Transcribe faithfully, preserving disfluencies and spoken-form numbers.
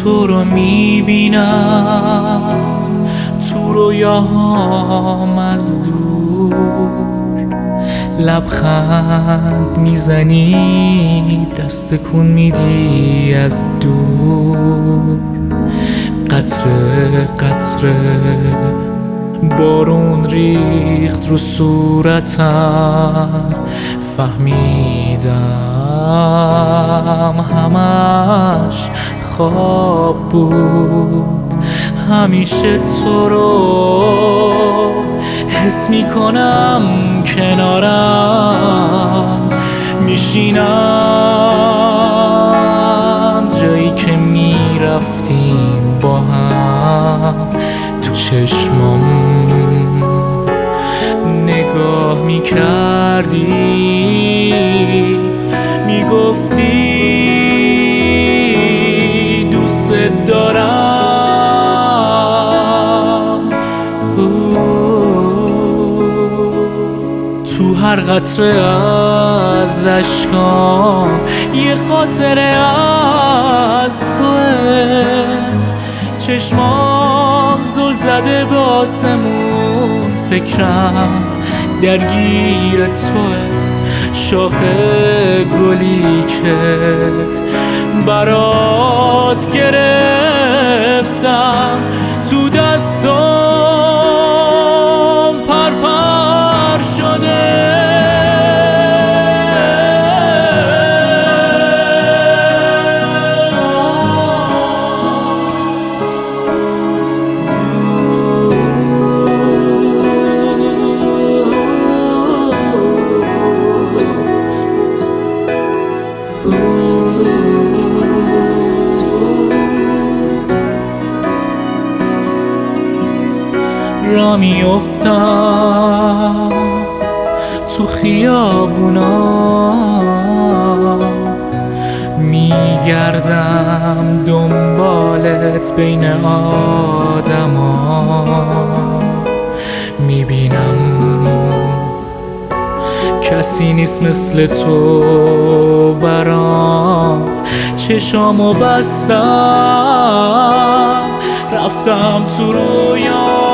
تو رو میبینم تو رویاهام از دور، لبخند میزنی دست کن میدی از دور، قطره قطره بارون ریخت رو صورتم، فهمیدم همش خواب بود. همیشه تو رو حس میکنم کنارم، میشینم جایی که میرفتیم با هم، تو چشمام نگاه میکردی، میگفتی دوست دارم. تو هر قطره از اشکام یه خاطره از توه، چشمام زل زده به آسمون، فکرم درگیر توه، شاخه گلی که برات گرفتم تو دستام پرپر شده. را میافتم تو خیابونا، میگردم دنبالت بین آدما، میبینم کسی نیست مثل تو برام، چشامو بستم رفتم تو رویا